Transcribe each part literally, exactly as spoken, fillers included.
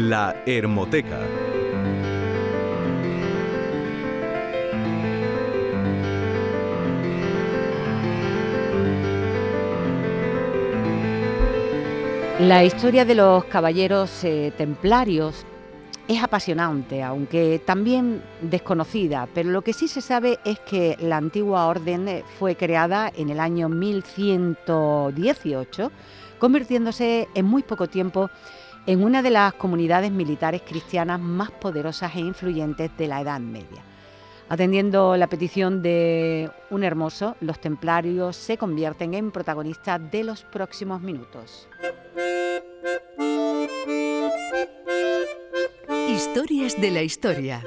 La Hermoteca. La historia de los caballeros eh, templarios es apasionante, aunque también desconocida, pero lo que sí se sabe es que la antigua orden fue creada en el año mil ciento dieciocho, convirtiéndose en muy poco tiempo en una de las comunidades militares cristianas más poderosas e influyentes de la Edad Media. Atendiendo la petición de un hermoso, los templarios se convierten en protagonistas de los próximos minutos. Historias de la historia.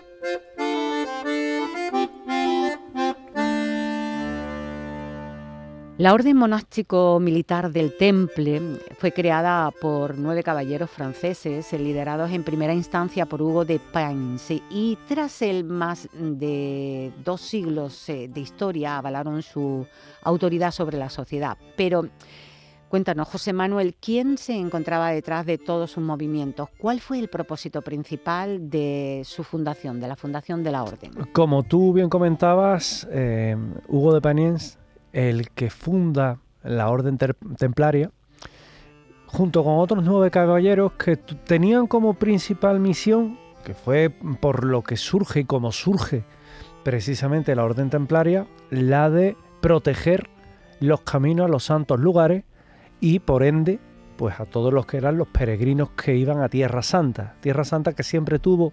La Orden Monástico-Militar del Temple fue creada por nueve caballeros franceses, liderados en primera instancia por Hugo de Payens, y tras el más de dos siglos de historia avalaron su autoridad sobre la sociedad. Pero cuéntanos, José Manuel, ¿quién se encontraba detrás de todos sus movimientos? ¿Cuál fue el propósito principal de su fundación, de la fundación de la Orden? Como tú bien comentabas, eh, Hugo de Payens, el que funda la Orden Templaria, junto con otros nueve caballeros que tenían como principal misión, que fue por lo que surge y como surge precisamente la Orden Templaria, la de proteger los caminos a los santos lugares y por ende pues a todos los que eran los peregrinos que iban a Tierra Santa. Tierra Santa que siempre tuvo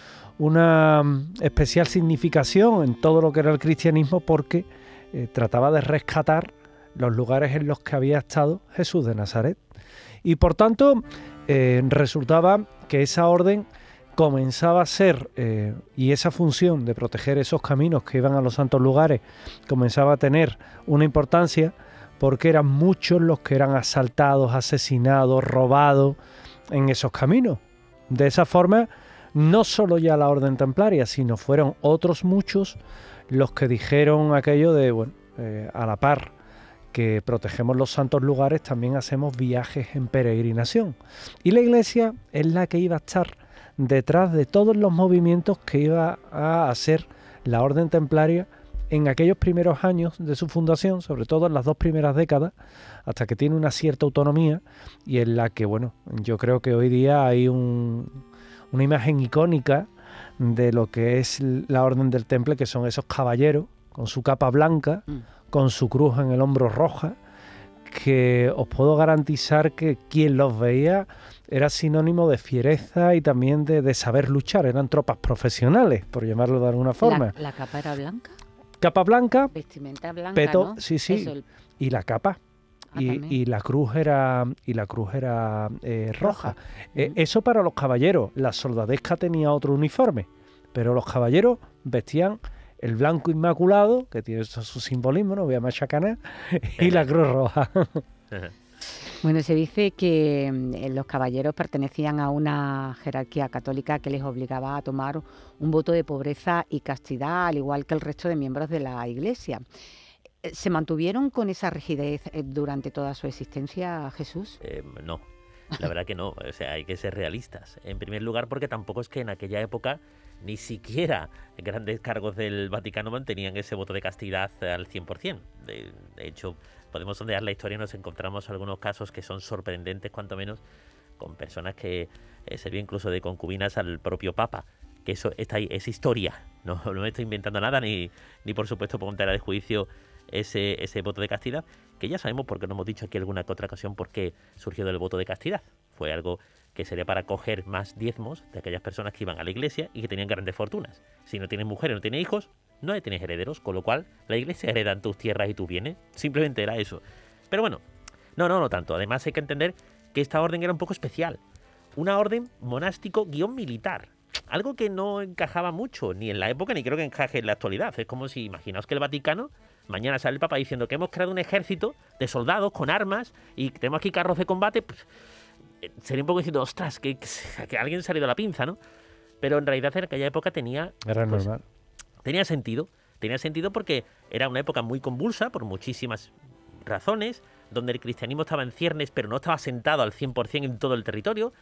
una especial significación en todo lo que era el cristianismo porque Eh, trataba de rescatar los lugares en los que había estado Jesús de Nazaret. Y por tanto, eh, resultaba que esa orden comenzaba a ser, eh, y esa función de proteger esos caminos que iban a los santos lugares, comenzaba a tener una importancia porque eran muchos los que eran asaltados, asesinados, robados en esos caminos. De esa forma, no solo ya la Orden Templaria, sino fueron otros muchos los que dijeron aquello de, bueno, eh, a la par que protegemos los santos lugares, también hacemos viajes en peregrinación. Y la Iglesia es la que iba a estar detrás de todos los movimientos que iba a hacer la Orden Templaria en aquellos primeros años de su fundación, sobre todo en las dos primeras décadas, hasta que tiene una cierta autonomía y en la que, bueno, yo creo que hoy día hay un, una imagen icónica de lo que es la Orden del Temple, que son esos caballeros con su capa blanca, mm. con su cruz en el hombro roja, que os puedo garantizar que quien los veía era sinónimo de fiereza y también de, de saber luchar. Eran tropas profesionales, por llamarlo de alguna forma. ¿La, la capa era blanca? Capa blanca, vestimenta blanca, peto, ¿no? sí, sí, Eso, el... y la capa. Ah, y, y la cruz era y la cruz era eh, roja. roja. Eh, eso para los caballeros. La soldadesca tenía otro uniforme, pero los caballeros vestían el blanco inmaculado, que tiene su, su simbolismo, no voy a machacanar, y la cruz roja. Bueno, se dice que eh, los caballeros pertenecían a una jerarquía católica que les obligaba a tomar un voto de pobreza y castidad, al igual que el resto de miembros de la Iglesia. ¿Se mantuvieron con esa rigidez durante toda su existencia, Jesús? Eh, no, la verdad que no. O sea, hay que ser realistas. En primer lugar, porque tampoco es que en aquella época ni siquiera grandes cargos del Vaticano mantenían ese voto de castidad al cien por ciento. De, de hecho, podemos sondear la historia y nos encontramos algunos casos que son sorprendentes, cuanto menos, con personas que eh, servían incluso de concubinas al propio Papa. Que eso está ahí, es historia. No, no me estoy inventando nada, ni, ni por supuesto pongo en tela de juicio ese, ese voto de castidad, que ya sabemos, porque no hemos dicho aquí alguna que otra ocasión, por qué surgió del voto de castidad. Fue algo que sería para coger más diezmos de aquellas personas que iban a la iglesia y que tenían grandes fortunas. Si no tienes mujeres, no tienes hijos, no tienes herederos, con lo cual la iglesia hereda tus tierras y tus bienes. Simplemente era eso. Pero bueno, no, no, no tanto. Además hay que entender que esta orden era un poco especial. Una orden monástico-militar. Algo que no encajaba mucho, ni en la época, ni creo que encaje en la actualidad. Es como si, imaginaos que el Vaticano, mañana sale el Papa diciendo que hemos creado un ejército de soldados con armas y tenemos aquí carros de combate. Pues, sería un poco diciendo, ostras, que, que, que alguien se ha salido la pinza, ¿no? Pero en realidad en aquella época tenía... Era pues, normal. Tenía sentido. Tenía sentido porque era una época muy convulsa por muchísimas razones, donde el cristianismo estaba en ciernes, pero no estaba asentado al cien por ciento en todo el territorio,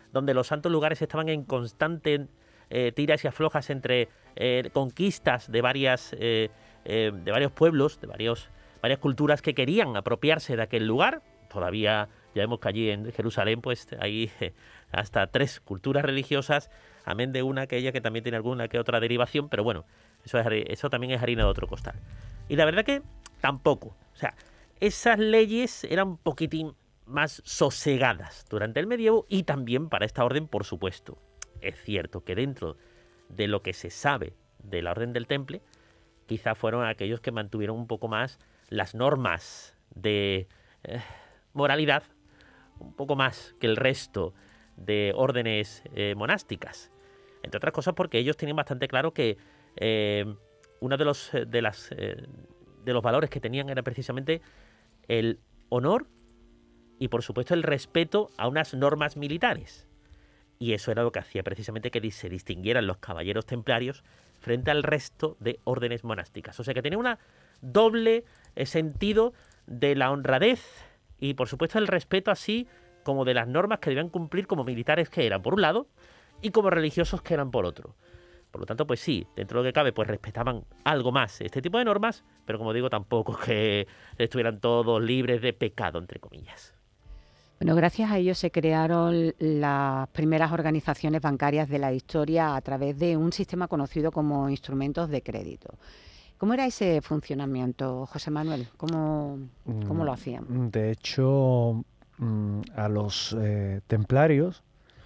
donde los santos lugares estaban en constante eh, tiras y aflojas entre eh, conquistas de varias eh, eh, de varios pueblos, de varios, varias culturas que querían apropiarse de aquel lugar. Todavía ya vemos que allí en Jerusalén pues hay eh, hasta tres culturas religiosas, amén de una aquella que también tiene alguna que otra derivación, pero bueno, eso, es, eso también es harina de otro costal. Y la verdad que tampoco, o sea, esas leyes eran un poquitín más sosegadas durante el medievo y también para esta orden, por supuesto. Es cierto que dentro de lo que se sabe de la Orden del Temple, quizá fueron aquellos que mantuvieron un poco más las normas de eh, moralidad, un poco más que el resto de órdenes eh, monásticas. Entre otras cosas porque ellos tenían bastante claro que eh, uno de los, de, las, eh, de los valores que tenían era precisamente el honor y por supuesto el respeto a unas normas militares. Y eso era lo que hacía precisamente que se distinguieran los caballeros templarios frente al resto de órdenes monásticas. O sea que tenía un doble eh, sentido de la honradez y por supuesto el respeto así como de las normas que debían cumplir como militares que eran por un lado y como religiosos que eran por otro. Por lo tanto, pues sí, dentro de lo que cabe, pues respetaban algo más este tipo de normas, pero como digo, tampoco que estuvieran todos libres de pecado, entre comillas. Bueno, gracias a ellos se crearon las primeras organizaciones bancarias de la historia a través de un sistema conocido como instrumentos de crédito. ¿Cómo era ese funcionamiento, José Manuel? ¿Cómo, cómo lo hacían? De hecho, a los eh, templarios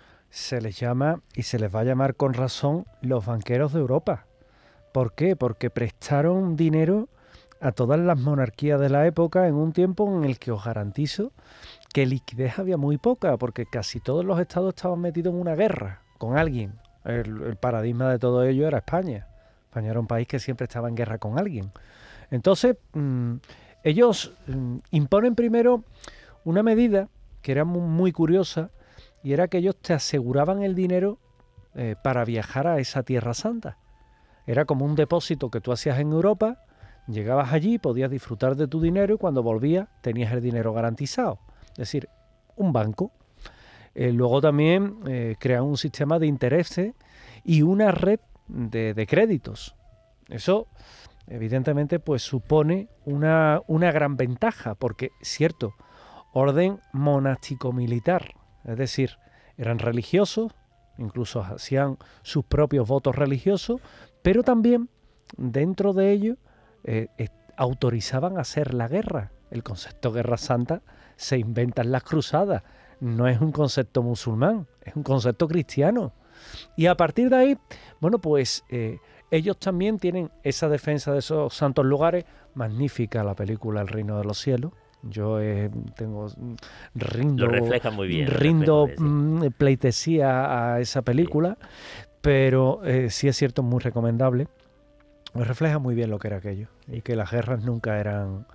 se les llama, y se les va a llamar con razón, los banqueros de Europa. ¿Por qué? Porque prestaron dinero a todas las monarquías de la época en un tiempo en el que os garantizo que liquidez había muy poca, porque casi todos los estados estaban metidos en una guerra con alguien. El, el paradigma de todo ello era España. España era un país que siempre estaba en guerra con alguien. Entonces, mmm, ellos mmm, imponen primero una medida que era muy, muy curiosa, y era que ellos te aseguraban el dinero eh, para viajar a esa Tierra Santa. Era como un depósito que tú hacías en Europa, llegabas allí, podías disfrutar de tu dinero y cuando volvías tenías el dinero garantizado. Es decir, un banco. Eh, luego también eh, crean un sistema de intereses y una red de, de créditos. Eso, evidentemente, pues supone una, una gran ventaja, porque, cierto, orden monástico-militar, es decir, eran religiosos, incluso hacían sus propios votos religiosos, pero también dentro de ellos eh, eh, autorizaban a hacer la guerra. El concepto guerra santa se inventa en las cruzadas, no es un concepto musulmán, es un concepto cristiano. Y a partir de ahí, bueno, pues eh, ellos también tienen esa defensa de esos santos lugares. Magnífica la película El Reino de los Cielos. Yo eh, tengo rindo, Lo refleja muy bien, rindo refleja muy bien, sí. pleitesía a esa película, sí. Pero eh, sí es cierto, muy recomendable. Refleja muy bien lo que era aquello, y que las guerras nunca eran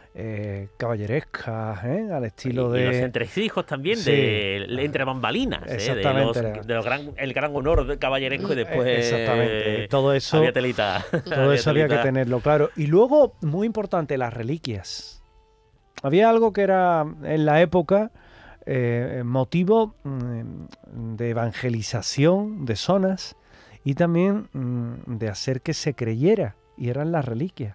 eh, caballerescas, ¿eh? Al estilo y, de... Y los entresijos también, sí. de entre bambalinas, ¿eh? de los, de los gran, el gran honor caballeresco y después... Exactamente, todo eso, había telita. Todo había eso había telita. que tenerlo claro. Y luego, muy importante, las reliquias. Había algo que era en la época eh, motivo mm, de evangelización de zonas y también mm, de hacer que se creyera, y eran las reliquias.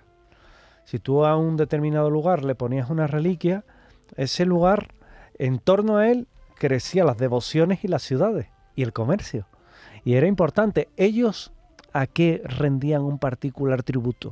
Si tú a un determinado lugar le ponías una reliquia, ese lugar, en torno a él, crecían las devociones y las ciudades y el comercio. Y era importante. Ellos, ¿a qué rendían un particular tributo?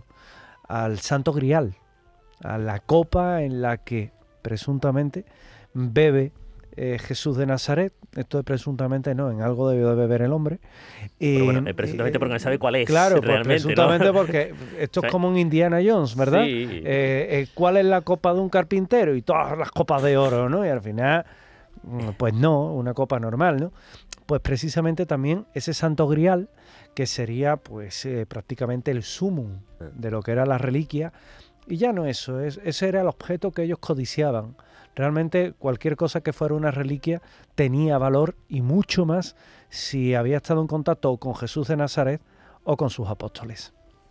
Al Santo Grial, a la copa en la que presuntamente bebe eh, Jesús de Nazaret. Esto de presuntamente no, en algo debió de beber el hombre. Eh, Pero bueno, eh, presuntamente porque no sabe cuál es. Claro, realmente, pues presuntamente ¿no? Porque esto es como un Indiana Jones, ¿verdad? Sí. Eh, eh, ¿Cuál es la copa de un carpintero? Y todas las copas de oro, ¿no? Y al final, pues no, una copa normal, ¿no? Pues precisamente también ese Santo Grial, que sería pues eh, prácticamente el sumum de lo que era la reliquia. Y ya no eso, es, ese era el objeto que ellos codiciaban. Realmente cualquier cosa que fuera una reliquia tenía valor, y mucho más si había estado en contacto con Jesús de Nazaret o con sus apóstoles.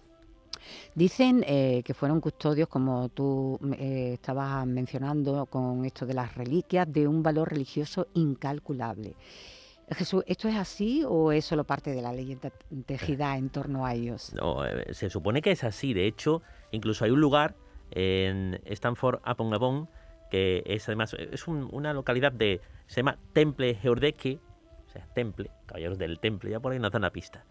Dicen eh, que fueron custodios, como tú eh, estabas mencionando con esto de las reliquias, de un valor religioso incalculable. Jesús, ¿esto es así o es solo parte de la leyenda tejida en torno a ellos? No, eh, se supone que es así. De hecho, incluso hay un lugar en Stanford upon Avon que es además es un, una localidad de se llama Temple Geordeke, o sea, Temple, caballeros del Temple, ya por ahí nos da una pista.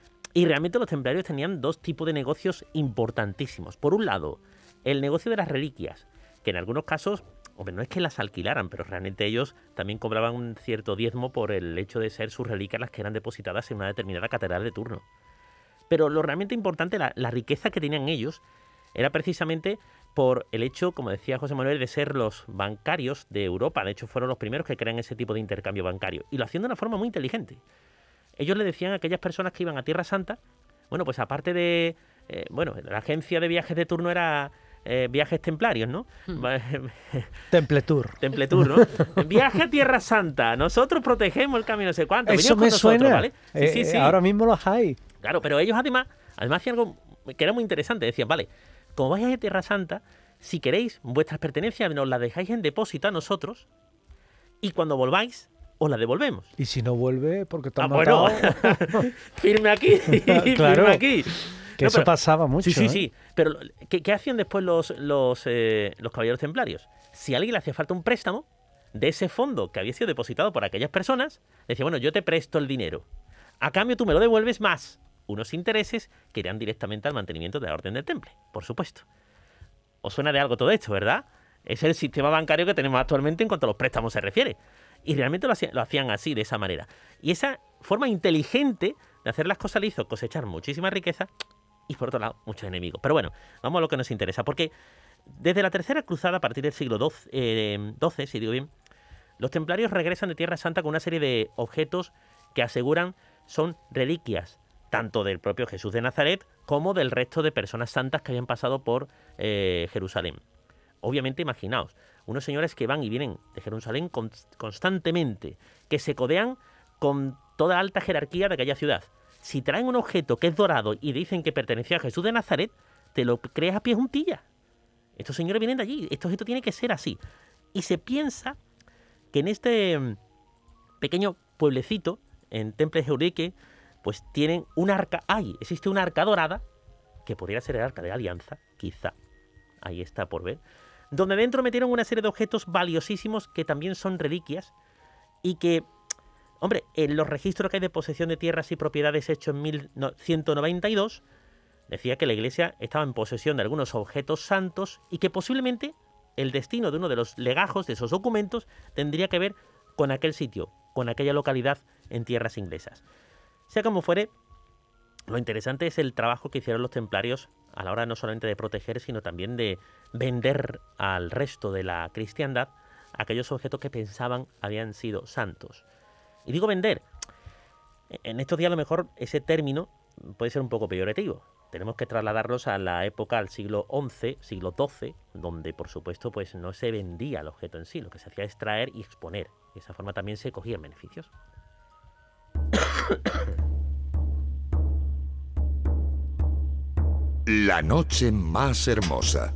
Y realmente los templarios tenían dos tipos de negocios importantísimos. Por un lado, el negocio de las reliquias, que en algunos casos, hombre, no es que las alquilaran, pero realmente ellos también cobraban un cierto diezmo por el hecho de ser sus reliquias las que eran depositadas en una determinada catedral de turno. Pero lo realmente importante, la, la riqueza que tenían ellos, era precisamente por el hecho, como decía José Manuel, de ser los bancarios de Europa. De hecho, fueron los primeros que crean ese tipo de intercambio bancario. Y lo hacían de una forma muy inteligente. Ellos le decían a aquellas personas que iban a Tierra Santa, bueno, pues aparte de, eh, bueno, la agencia de viajes de turno era eh, Viajes Templarios, ¿no? Hmm. Temple Tour. Temple Tour, ¿no? Viaje a Tierra Santa, nosotros protegemos el camino, no sé cuánto. Eso me con nosotros, suena, ¿vale? Sí, eh, sí, sí. Ahora mismo los hay. Claro, pero ellos además, además hacían algo que era muy interesante. Decían, vale, como vais a Tierra Santa, si queréis, vuestras pertenencias nos las dejáis en depósito a nosotros y cuando volváis, os las devolvemos. Y si no vuelve, porque te Ah, han bueno, matado. firme aquí, Claro. firme aquí. Que No, eso pero- pasaba mucho. Sí, sí, ¿eh? sí. Pero ¿qué, qué hacían después los, los, eh, los caballeros templarios? Si a alguien le hacía falta un préstamo de ese fondo que había sido depositado por aquellas personas, decía, bueno, yo te presto el dinero. A cambio tú me lo devuelves más unos intereses que irán directamente al mantenimiento de la Orden del Temple, por supuesto. ¿Os suena de algo todo esto, verdad? Es el sistema bancario que tenemos actualmente en cuanto a los préstamos se refiere. Y realmente lo hacían, lo hacían así, de esa manera. Y esa forma inteligente de hacer las cosas le hizo cosechar muchísima riqueza y, por otro lado, muchos enemigos. Pero bueno, vamos a lo que nos interesa. Porque desde la Tercera Cruzada, a partir del siglo doce, eh, doce, si digo bien, los templarios regresan de Tierra Santa con una serie de objetos que aseguran son reliquias, tanto del propio Jesús de Nazaret como del resto de personas santas que habían pasado por eh, Jerusalén. Obviamente, imaginaos, unos señores que van y vienen de Jerusalén con, constantemente, que se codean con toda alta jerarquía de aquella ciudad. Si traen un objeto que es dorado y dicen que pertenecía a Jesús de Nazaret, te lo crees a pie juntillas. Estos señores vienen de allí, este objeto tiene que ser así. Y se piensa que en este mm, pequeño pueblecito, en Temple Geordeke, pues tienen un arca, ¡ay! Existe una arca dorada, que podría ser el arca de la alianza, quizá, ahí está por ver, donde dentro metieron una serie de objetos valiosísimos que también son reliquias y que, hombre, en los registros que hay de posesión de tierras y propiedades hechos en mil ciento noventa y dos, decía que la iglesia estaba en posesión de algunos objetos santos y que posiblemente el destino de uno de los legajos de esos documentos tendría que ver con aquel sitio, con aquella localidad en tierras inglesas. Sea como fuere, lo interesante es el trabajo que hicieron los templarios a la hora no solamente de proteger, sino también de vender al resto de la cristiandad aquellos objetos que pensaban habían sido santos. Y digo vender, en estos días a lo mejor ese término puede ser un poco peyorativo. Tenemos que trasladarlos a la época, al siglo once, siglo doce, donde por supuesto pues no se vendía el objeto en sí, lo que se hacía es traer y exponer. De esa forma también se cogían beneficios. La noche más hermosa.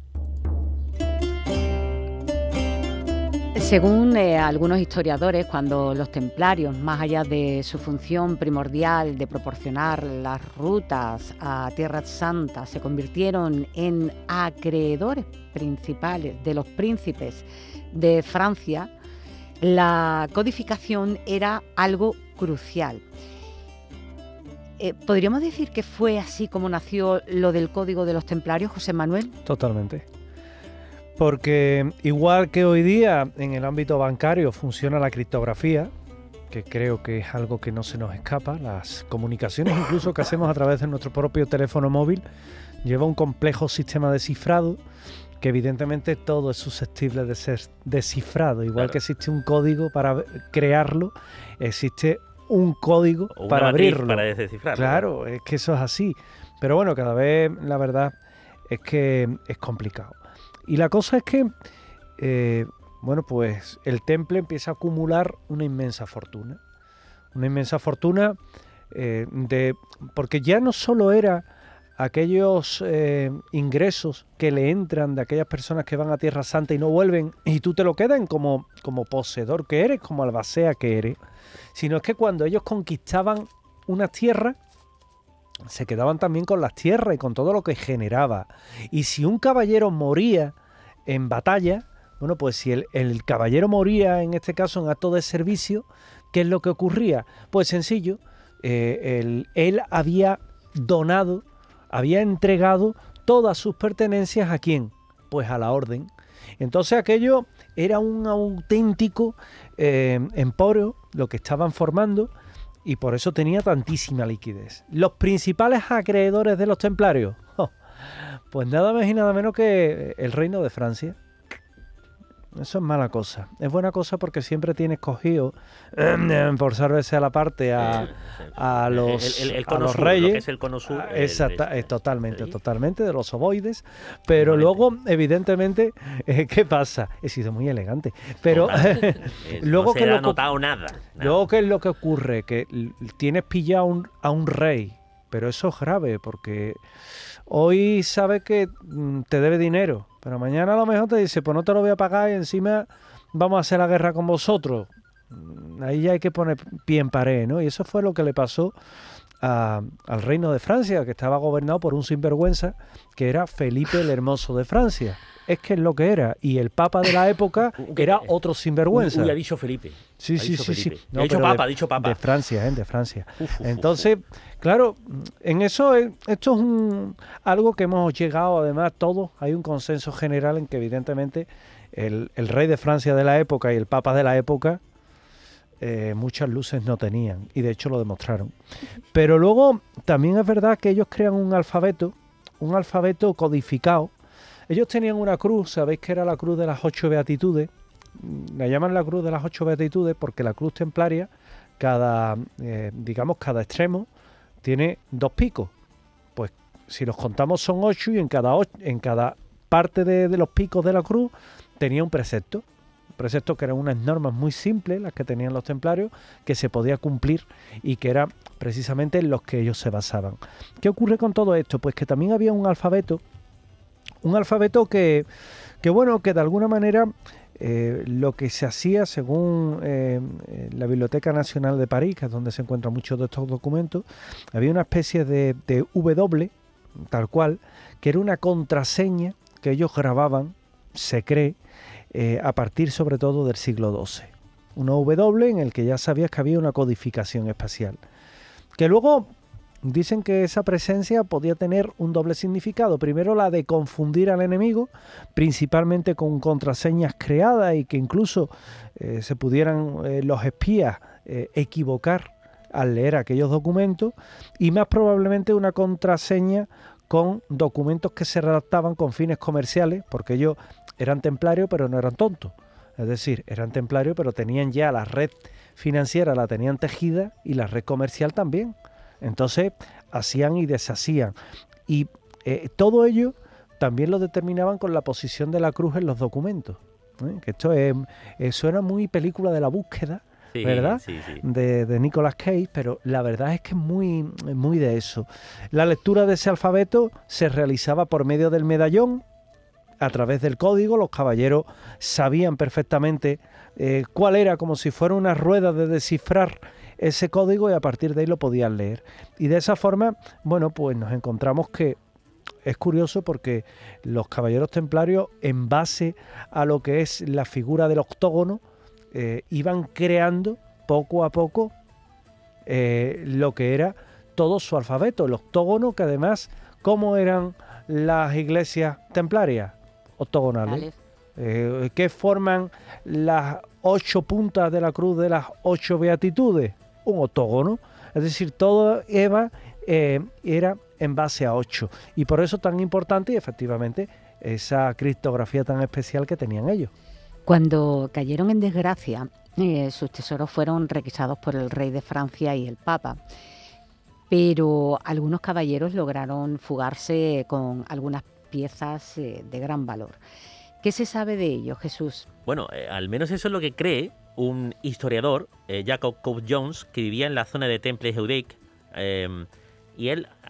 Según eh, algunos historiadores, cuando los templarios, más allá de su función primordial de proporcionar las rutas a Tierra Santa, se convirtieron en acreedores principales de los príncipes de Francia, la codificación era algo crucial. Eh, ¿Podríamos decir que fue así como nació lo del Código de los Templarios, José Manuel? Totalmente. Porque igual que hoy día en el ámbito bancario funciona la criptografía, que creo que es algo que no se nos escapa, las comunicaciones incluso que hacemos a través de nuestro propio teléfono móvil lleva un complejo sistema de cifrado que evidentemente todo es susceptible de ser descifrado. Igual Claro. que existe un código para crearlo, existe un código O una para matriz abrirlo. para descifrarlo. Claro, es que eso es así. Pero bueno, cada vez la verdad es que es complicado. Y la cosa es que, eh, bueno, pues el temple empieza a acumular una inmensa fortuna. Una inmensa fortuna eh, de porque ya no solo era aquellos eh, ingresos que le entran de aquellas personas que van a Tierra Santa y no vuelven, y tú te lo quedan como, como poseedor que eres, como albacea que eres, sino es que cuando ellos conquistaban unas tierras, se quedaban también con las tierras y con todo lo que generaba. Y si un caballero moría en batalla, bueno, pues si el, el caballero moría, en este caso en acto de servicio, ¿qué es lo que ocurría? Pues sencillo, eh, el, él había donado, había entregado todas sus pertenencias ¿a quién? Pues a la orden. Entonces aquello era un auténtico eh, emporio, lo que estaban formando, y por eso tenía tantísima liquidez. Los principales acreedores de los templarios, oh, pues nada más y nada menos que el reino de Francia. Eso es mala cosa. Es buena cosa porque siempre tienes cogido, eh, por salvarse a la parte, a, a los, el, el, el a los sur, reyes. Lo que es el cono sur. Exacta, el, el, es totalmente, ¿sí? totalmente, de los ovoides. Pero luego, evidentemente, eh, ¿qué pasa? He sido muy elegante. Pero es, luego no se que ha lo notado nada, nada. Luego, ¿qué es lo que ocurre? Que tienes pillado un, a un rey. Pero eso es grave porque hoy sabe que mm, te debe dinero, pero mañana a lo mejor te dice, pues no te lo voy a pagar y encima vamos a hacer la guerra con vosotros. Ahí ya hay que poner pie en pared, ¿no? Y eso fue lo que le pasó a, al reino de Francia, que estaba gobernado por un sinvergüenza que era Felipe el Hermoso de Francia. Es que es lo que era. Y el papa de la época era otro sinvergüenza. Uy, ha dicho Felipe. Sí, ha sí, dicho sí, Felipe. sí. No, ha dicho pero papa, de, ha dicho papa. De Francia, ¿eh? De Francia. Uf, uf, Entonces, uf. claro, en eso, es, esto es un, algo que hemos llegado, además, todos, hay un consenso general en que evidentemente el, el rey de Francia de la época y el papa de la época eh, muchas luces no tenían, y de hecho lo demostraron. Pero luego también es verdad que ellos crean un alfabeto, un alfabeto codificado. Ellos tenían una cruz, sabéis que era la cruz de las ocho beatitudes, la llaman la cruz de las ocho beatitudes porque la cruz templaria, cada, eh, digamos, cada extremo tiene dos picos. Pues si los contamos son ocho y en cada, ocho, en cada parte de, de los picos de la cruz tenía un precepto. Un precepto que eran unas normas muy simples, las que tenían los templarios, que se podía cumplir y que eran precisamente en los que ellos se basaban. ¿Qué ocurre con todo esto? Pues que también había un alfabeto, un alfabeto que, que bueno, que de alguna manera eh, lo que se hacía según eh, la Biblioteca Nacional de París, que es donde se encuentran muchos de estos documentos, había una especie de, de W, tal cual, que era una contraseña que ellos grababan, se cree, eh, a partir sobre todo del siglo doce. Una W en el que ya sabías que había una codificación espacial. Que luego dicen que esa presencia podía tener un doble significado. Primero, la de confundir al enemigo, principalmente con contraseñas creadas y que incluso eh, se pudieran eh, los espías eh, equivocar al leer aquellos documentos, y más probablemente una contraseña con documentos que se redactaban con fines comerciales, porque ellos eran templarios pero no eran tontos. Es decir, eran templarios pero tenían ya la red financiera, la tenían tejida, y la red comercial también. Entonces hacían y deshacían. Y eh, todo ello también lo determinaban con la posición de la cruz en los documentos. ¿eh? Que esto es, eh, suena muy película de la búsqueda, sí, ¿verdad? Sí, sí. De, de Nicolas Cage, pero la verdad es que es muy, muy de eso. La lectura de ese alfabeto se realizaba por medio del medallón, a través del código. Los caballeros sabían perfectamente eh, cuál era, como si fuera una rueda de descifrar ese código, y a partir de ahí lo podían leer. Y de esa forma, bueno, pues nos encontramos que es curioso porque los caballeros templarios, en base a lo que es la figura del octógono, eh, iban creando poco a poco eh, lo que era todo su alfabeto. El octógono, que además, ¿cómo eran las iglesias templarias? Octogonales. Eh, ¿Qué forman las ocho puntas de la cruz de las ocho beatitudes? Un octógono. Es decir, todo Eva eh, era en base a ocho. Y por eso tan importante, y efectivamente, esa criptografía tan especial que tenían ellos. Cuando cayeron en desgracia, eh, sus tesoros fueron requisados por el rey de Francia y el papa. Pero algunos caballeros lograron fugarse con algunas piezas eh, de gran valor. ¿Qué se sabe de ello, Jesús? Bueno, eh, al menos eso es lo que cree un historiador, eh, Jacob Cope Jones, que vivía en la zona de Temple Judaique, eh, y él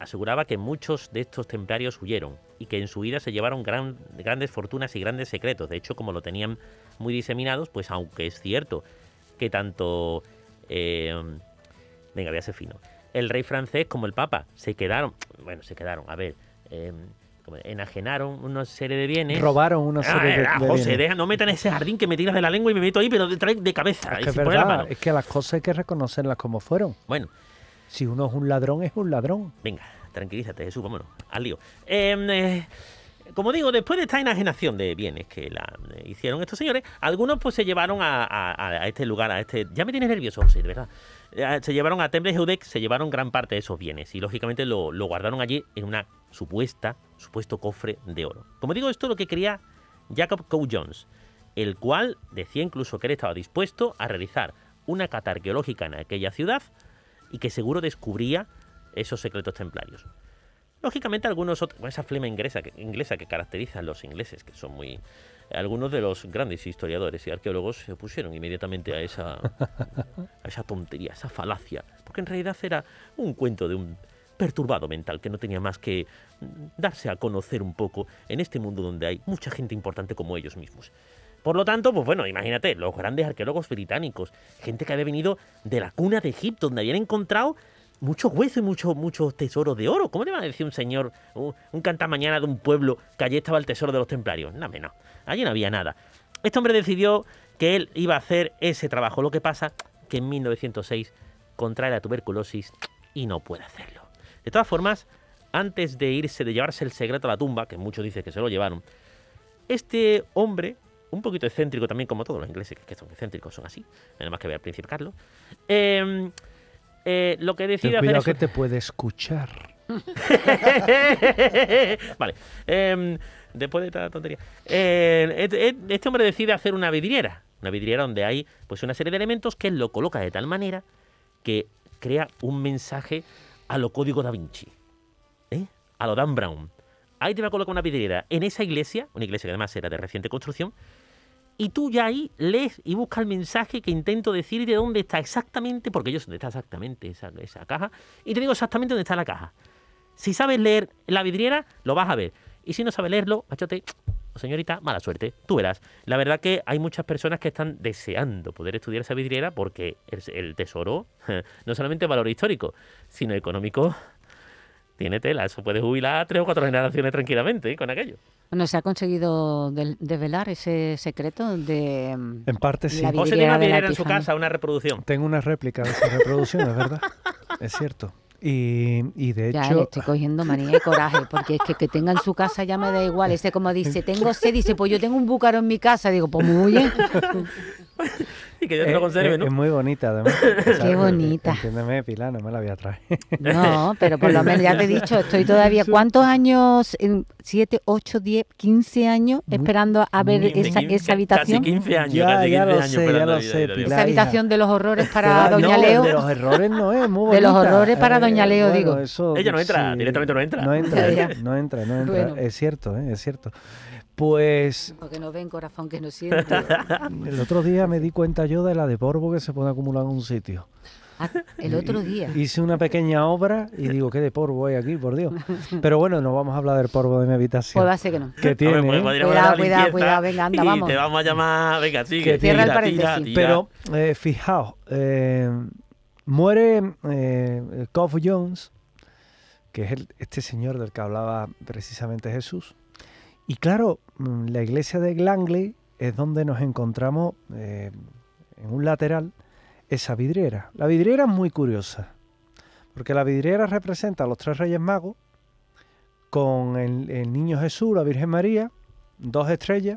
aseguraba que muchos de estos templarios huyeron y que en su vida se llevaron gran, grandes fortunas y grandes secretos. De hecho, como lo tenían muy diseminados, pues aunque es cierto que tanto... Eh, venga, voy a ser fino. El rey francés como el papa se quedaron... Bueno, se quedaron, a ver... Eh, enajenaron una serie de bienes. Robaron una serie ah, de, ah, de José, bienes. deja, no metan ese jardín que me tiras de la lengua y me meto ahí, pero de, de cabeza. Es que, y es, sin poner la verdad, mano. es que las cosas hay que reconocerlas como fueron. Bueno. Si uno es un ladrón, es un ladrón. Venga, tranquilízate, Jesús, vámonos, al lío. Eh, eh, como digo, después de esta enajenación de bienes que la eh, hicieron estos señores, algunos pues se llevaron a, a, a este lugar, a este... Ya me tienes nervioso, José, de verdad. Eh, se llevaron a Temple-Eudec, se llevaron gran parte de esos bienes y lógicamente lo, lo guardaron allí en una supuesta, supuesto cofre de oro. Como digo, esto es lo que quería Jacob Coe-Jones, el cual decía incluso que él estaba dispuesto a realizar una cata arqueológica en aquella ciudad y que seguro descubría esos secretos templarios. Lógicamente, algunos otros, esa flema inglesa que, inglesa que caracteriza a los ingleses, que son muy... Algunos de los grandes historiadores y arqueólogos se opusieron inmediatamente a esa, a esa tontería, a esa falacia, porque en realidad era un cuento de un perturbado mental que no tenía más que darse a conocer un poco en este mundo donde hay mucha gente importante como ellos mismos. Por lo tanto, pues bueno, imagínate, los grandes arqueólogos británicos, gente que había venido de la cuna de Egipto, donde habían encontrado muchos huesos y muchos muchos tesoros de oro. ¿Cómo le va a decir un señor, un, un cantamañana de un pueblo, que allí estaba el tesoro de los templarios? No, no, allí no había nada. Este hombre decidió que él iba a hacer ese trabajo. Lo que pasa que en mil novecientos seis contrae la tuberculosis y no puede hacerlo. De todas formas, antes de irse, de llevarse el secreto a la tumba, que muchos dicen que se lo llevaron, este hombre, un poquito excéntrico también, como todos los ingleses, que son excéntricos, son así, nada más que ver al príncipe Carlos, eh... Eh, lo que decide Ten cuidado hacer es que te puede escuchar. Vale. Eh, después de esta tontería. Eh, este hombre decide hacer una vidriera. Una vidriera donde hay pues una serie de elementos que él lo coloca de tal manera que crea un mensaje a lo Código Da Vinci. ¿Eh? A lo Dan Brown. Ahí te va a colocar una vidriera en esa iglesia, una iglesia que además era de reciente construcción, y tú ya ahí lees y buscas el mensaje que intento decir y de dónde está exactamente, porque yo sé dónde está exactamente esa, esa caja, y te digo exactamente dónde está la caja. Si sabes leer la vidriera, lo vas a ver. Y si no sabes leerlo, machote, señorita, mala suerte. Tú verás. La verdad que hay muchas personas que están deseando poder estudiar esa vidriera porque el, el tesoro, no solamente valor histórico, sino económico, tiene tela. Eso puede jubilar a tres o cuatro generaciones tranquilamente, ¿eh? Con aquello. Bueno, ¿se ha conseguido del- desvelar ese secreto de En parte sí. la José tiene vidriera una de la vidriera en su Epifanía? casa, una reproducción. Tengo una réplica de esa reproducción, es verdad. Es cierto. Y, y de Ya hecho... le estoy cogiendo manía y coraje, porque es que que tenga en su casa ya me da igual. Ese como dice, tengo sed, dice, pues yo tengo un búcaro en mi casa. Digo, pues muy bien. Y que Dios te lo es, conserve, es- ¿no? es muy bonita, además. O sea, Qué bonita. Entiéndeme, Pilar, no me la voy a traer. No, pero por lo menos ya te he dicho, estoy todavía, ¿cuántos años? En ¿Siete, ocho, diez, quince años esperando a ver De esa, quince- esa habitación? Casi quince años, Ya, casi ya quince lo años sé, ya esperando lo la vida sé, de Dios. Pilar. Esa habitación de los horrores para Que va- Doña no, Leo. de los errores no es, muy bonita. De los horrores para Doña Leo, bueno, digo. eso, Ella no entra, directamente no entra. No entra, Ya, ya. no entra, no entra. Bueno. Es cierto, ¿eh? Es cierto. Pues Porque no ven corazón que no siente. el otro día me di cuenta yo de la de polvo que se puede acumular en un sitio. Ah, el otro día. Hice una pequeña obra y digo, ¿qué de polvo hay aquí, por Dios? Pero bueno, no vamos a hablar del polvo de mi habitación. Pues va a ser que no. Que tiene, Hombre, ¿eh? pues, podríamos Cuidado, dar la cuidado, limpieza cuidado, venga, anda, y vamos. te vamos a llamar, venga, sigue, Que Cierra el tira, tira, paréntesis. tira. Pero eh, fijaos, eh, muere eh, Coe Jones, que es el- este señor del que hablaba precisamente Jesús. Y claro, mm, la iglesia de Langley es donde nos encontramos eh, en un lateral esa vidriera. La vidriera es muy curiosa, porque la vidriera representa a los tres reyes magos con el, el niño Jesús, la Virgen María, dos estrellas.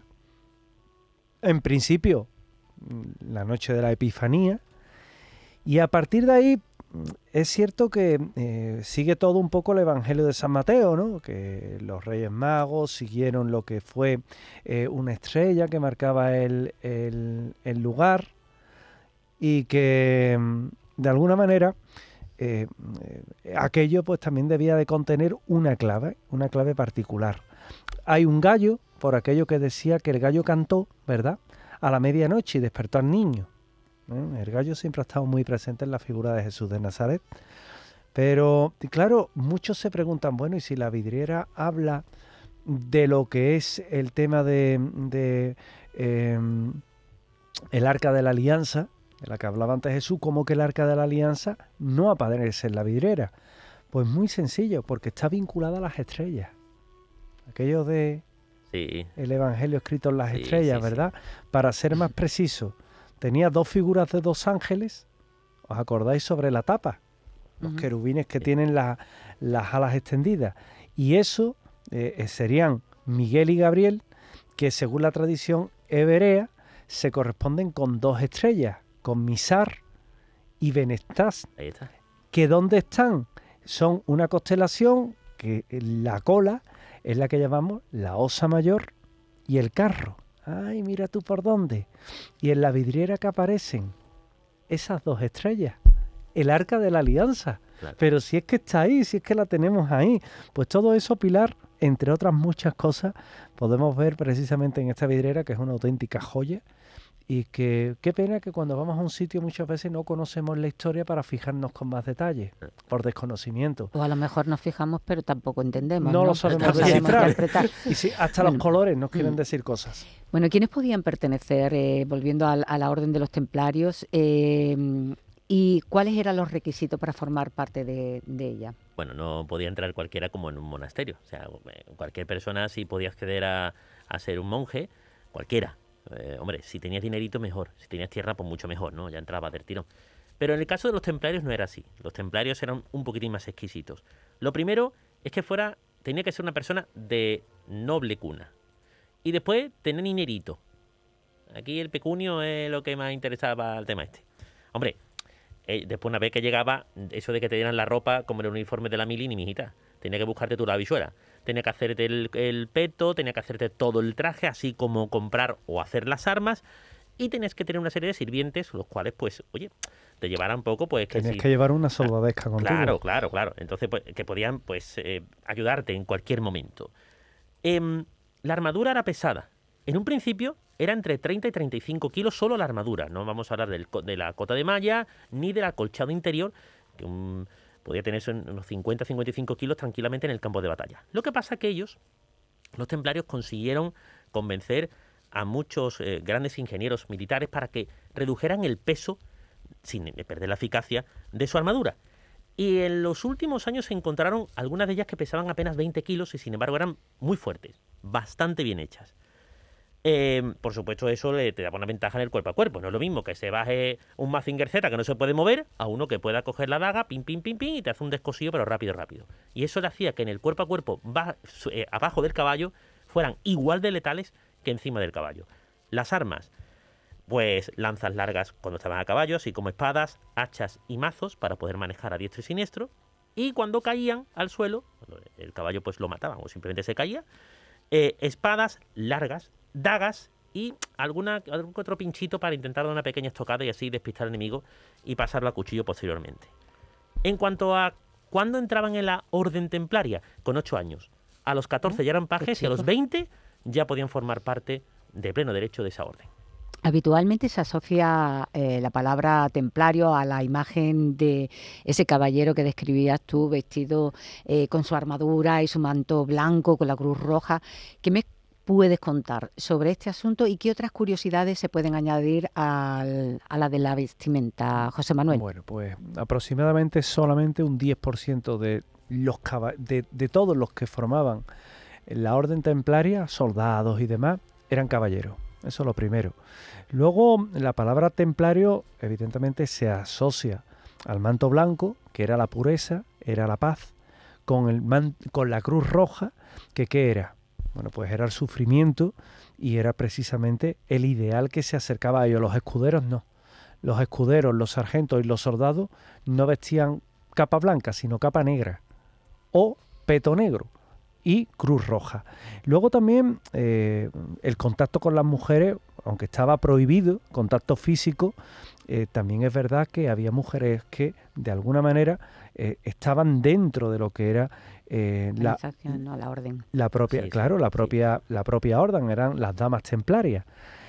En principio, mm, la noche de la Epifanía. Y a partir de ahí, mm, es cierto que eh, sigue todo un poco el Evangelio de San Mateo, ¿no? Que los Reyes Magos siguieron lo que fue eh, una estrella que marcaba el, el- el lugar y que mm, de alguna manera eh, eh, aquello pues también debía de contener una clave, una clave particular. Hay un gallo, por aquello que decía que el gallo cantó, ¿verdad?, a la medianoche y despertó al niño. ¿eh? El gallo siempre ha estado muy presente en la figura de Jesús de Nazaret. Pero, claro, muchos se preguntan, bueno, ¿y si la vidriera habla de lo que es el tema de, de eh, el Arca de la Alianza, de la que hablaba antes Jesús, cómo que el Arca de la Alianza no aparece en la vidriera? Pues muy sencillo, porque está vinculada a las estrellas. Aquello de Sí. el Evangelio escrito en las Sí, estrellas, sí, ¿verdad? Para ser más preciso, tenía dos figuras de dos ángeles, ¿os acordáis sobre la tapa? Los Ujú. querubines que Sí. tienen la- las alas extendidas. Y eso eh, serían Miguel y Gabriel, que según la tradición hebrea se corresponden con dos estrellas, con Misar y Benestás. Ahí está. ¿Que dónde están? Son una constelación que la cola es la que llamamos la Osa Mayor y el Carro. Ay, mira tú por dónde. Y en la vidriera que aparecen esas dos estrellas, el Arca de la Alianza. Claro. Pero si es que está ahí, si es que la tenemos ahí, pues todo eso, Pilar, entre otras muchas cosas, podemos ver precisamente en esta vidriera, que es una auténtica joya. Y que qué pena que cuando vamos a un sitio muchas veces no conocemos la historia para fijarnos con más detalle, por desconocimiento. O a lo mejor nos fijamos, pero tampoco entendemos. No No, lo sabemos No sabemos descifrar. interpretar. Y sí, hasta Bueno. los colores nos quieren Mm. decir cosas. Bueno, ¿quiénes podían pertenecer, eh, volviendo al- a, la Orden de los Templarios, eh, y cuáles eran los requisitos para formar parte de, de ella? Bueno, no podía entrar cualquiera como en un monasterio. O sea, cualquier persona sí podía acceder a, a ser un monje, cualquiera. Eh, hombre, si tenías dinerito, mejor. Si tenías tierra, pues mucho mejor, ¿no? Ya entraba del tirón. Pero en el caso de los templarios no era así. Los templarios eran un poquitín más exquisitos. Lo primero es que fuera, tenía que ser una persona de noble cuna. Y después tener dinerito. Aquí el pecunio es lo que más interesaba al tema este. Hombre, eh, después una vez que llegaba, eso de que te dieran la ropa como el uniforme de la mili, ni mijita. Tenía que buscarte tú la habichuela. Tenía que hacerte el, el peto, tenía que hacerte todo el traje, así como comprar o hacer las armas. Y tenías que tener una serie de sirvientes, los cuales, pues, oye, te llevaran un poco, pues... que Tenías si- que llevar una soldadesca contigo. Claro, claro, claro. Entonces, pues, que podían, pues, eh, ayudarte en cualquier momento. Em, la armadura era pesada. En un principio era entre treinta y treinta y cinco kilos solo la armadura. No vamos a hablar del co- de la cota de malla ni del acolchado interior, que un, podía tener eso en unos cincuenta a cincuenta y cinco kilos tranquilamente en el campo de batalla. Lo que pasa que ellos, los templarios, consiguieron convencer a muchos eh, grandes ingenieros militares para que redujeran el peso, sin perder la eficacia, de su armadura. Y en los últimos años se encontraron algunas de ellas que pesaban apenas veinte kilos y sin embargo eran muy fuertes, bastante bien hechas. Eh, por supuesto, eso le te daba una ventaja en el cuerpo a cuerpo. No es lo mismo que se baje un Mazinger Z que no se puede mover a uno que pueda coger la daga, pim, pim, pim, pim, y te hace un descosillo, pero rápido, rápido. Y eso le hacía que en el cuerpo a cuerpo, ba- eh, abajo del caballo, fueran igual de letales que encima del caballo. Las armas, pues lanzas largas cuando estaban a caballo, así como espadas, hachas y mazos para poder manejar a diestro y siniestro. Y cuando caían al suelo, cuando el caballo pues lo mataban o simplemente se caía, eh, espadas largas, dagas y alguna, algún que otro pinchito para intentar dar una pequeña estocada y así despistar al enemigo y pasarlo a cuchillo posteriormente. En cuanto a cuándo entraban en la Orden Templaria, con ocho años. A los catorce ya eran pajes y a los chicos. veinte ya podían formar parte de pleno derecho de esa orden. Habitualmente se asocia eh, la palabra templario a la imagen de ese caballero que describías tú, vestido eh, con su armadura y su manto blanco con la cruz roja. ¿Qué me puedes contar sobre este asunto y qué otras curiosidades se pueden añadir al- a la de la vestimenta, José Manuel? Bueno, pues aproximadamente solamente un diez por ciento de, los caba- de, de todos los que formaban la Orden Templaria, soldados y demás, eran caballeros. Eso es lo primero. Luego, la palabra templario evidentemente se asocia al manto blanco, que era la pureza, era la paz, con, el man- con la cruz roja, que ¿qué era? Bueno, pues era el sufrimiento y era precisamente el ideal que se acercaba a ellos. Los escuderos no. Los escuderos, los sargentos y los soldados no vestían capa blanca, sino capa negra o peto negro y cruz roja. Luego también eh, el contacto con las mujeres, aunque estaba prohibido, contacto físico, eh, también es verdad que había mujeres que de alguna manera eh, estaban dentro de lo que era eh, la, Organización, no, la orden. la propia, Sí, sí, claro, la sí. propia, la propia orden, eran las damas templarias.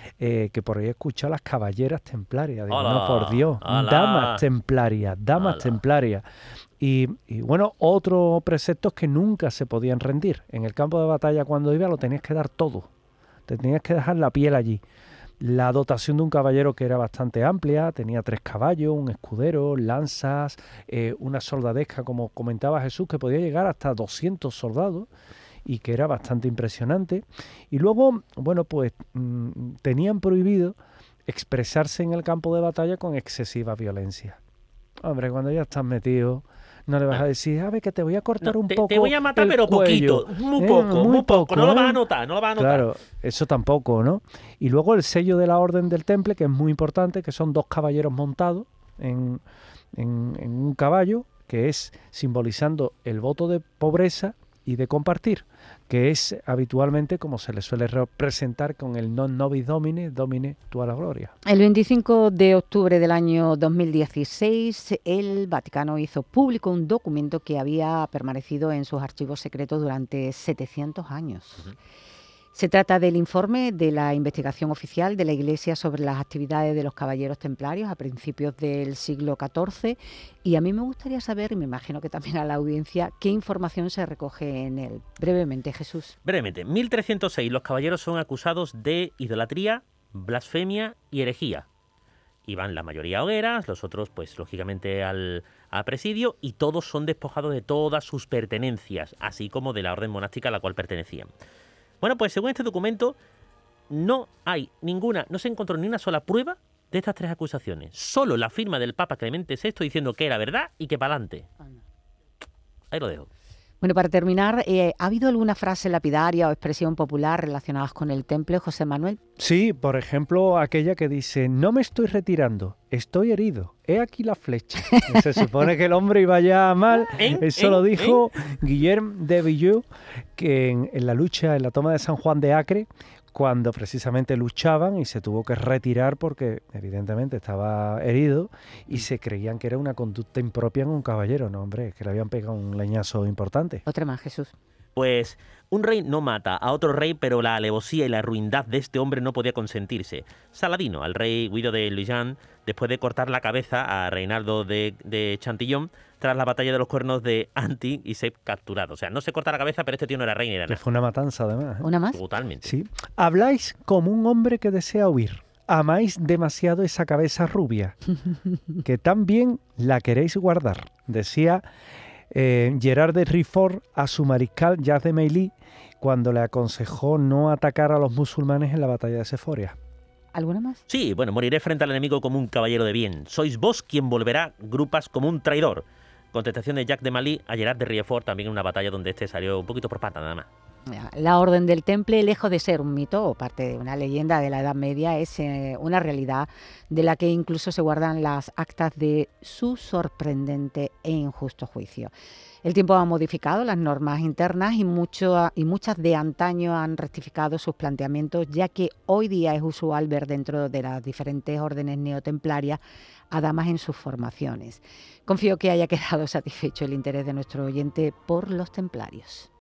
eh, que por ahí he escuchado las caballeras templarias. Digo, ¡Hala! no, por Dios, ¡Hala! damas templarias, damas ¡Hala! templarias. Y, y bueno, otro precepto es que nunca se podían rendir. En el campo de batalla cuando iba lo tenías que dar todo. Te tenías que dejar la piel allí. La dotación de un caballero que era bastante amplia, tenía tres caballos, un escudero, lanzas, eh, una soldadesca, como comentaba Jesús, que podía llegar hasta doscientos soldados y que era bastante impresionante. Y luego, bueno, pues mmm, tenían prohibido expresarse en el campo de batalla con excesiva violencia. Hombre, cuando ya estás metido, no le vas a decir, a ver, que te voy a cortar No, un te, poco te voy a matar, el pero cuello. poquito, muy Eh, poco, muy, poco, poco, no lo ¿eh? vas a notar, no lo vas a notar. Claro, eso tampoco, ¿no? Y luego el sello de la Orden del Temple, que es muy importante, que son dos caballeros montados en, en, en un caballo, que es simbolizando el voto de pobreza y de compartir, que es habitualmente como se le suele representar con el non nobis domine, domine tua la gloria. El veinticinco de octubre del año dos mil dieciséis, el Vaticano hizo público un documento que había permanecido en sus archivos secretos durante setecientos años. Uh-huh. Se trata del informe de la investigación oficial de la Iglesia sobre las actividades de los caballeros templarios a principios del siglo catorce, y a mí me gustaría saber, y me imagino que también a la audiencia, qué información se recoge en él. Brevemente, Jesús. Brevemente, mil trescientos seis, los caballeros son acusados de idolatría, blasfemia y herejía. Iban la mayoría a hogueras, los otros, pues, lógicamente al, al presidio, y todos son despojados de todas sus pertenencias, así como de la orden monástica a la cual pertenecían. Bueno, pues según este documento, no hay ninguna, no se encontró ni una sola prueba de estas tres acusaciones. Solo la firma del Papa Clemente sexto diciendo que era verdad y que para adelante. Ahí lo dejo. Bueno, para terminar, eh, ¿ha habido alguna frase lapidaria o expresión popular relacionadas con el temple, José Manuel? Sí, por ejemplo, aquella que dice, no me estoy retirando, estoy herido, he aquí la flecha. Se supone que el hombre iba ya mal, ¿Eh? eso ¿Eh? lo dijo ¿Eh? Guillermo de Villou, que en, en la lucha, en la toma de San Juan de Acre, cuando precisamente luchaban y se tuvo que retirar porque evidentemente estaba herido y se creían que era una conducta impropia en un caballero. No, hombre, que le habían pegado un leñazo importante. Otra más, Jesús. Pues un rey no mata a otro rey, pero la alevosía y la ruindad de este hombre no podía consentirse. Saladino, al rey Guido de Luyan, después de cortar la cabeza a Reinaldo de, de Chantillon, tras la batalla de los cuernos de Anti y ser capturado. O sea, no se corta la cabeza, pero este tío no era rey ni era nada. Que fue una matanza, además. ¿eh? ¿Una más? Totalmente. Sí. Habláis como un hombre que desea huir. Amáis demasiado esa cabeza rubia, que también la queréis guardar, decía eh, Gerard de Rifford a su mariscal Jacques de Meilly cuando le aconsejó no atacar a los musulmanes en la batalla de Seforia. ¿Alguna más? Sí, bueno, moriré frente al enemigo como un caballero de bien. Sois vos quien volverá grupas como un traidor. Contestación de Jacques de Meilly a Gerard de Rifford, también en una batalla donde este salió un poquito por pata nada más. La Orden del Temple, lejos de ser un mito o parte de una leyenda de la Edad Media, es eh, una realidad de la que incluso se guardan las actas de su sorprendente e injusto juicio. El tiempo ha modificado las normas internas y, mucho, y muchas de antaño han rectificado sus planteamientos, ya que hoy día es usual ver dentro de las diferentes órdenes neotemplarias a damas en sus formaciones. Confío que haya quedado satisfecho el interés de nuestro oyente por los templarios.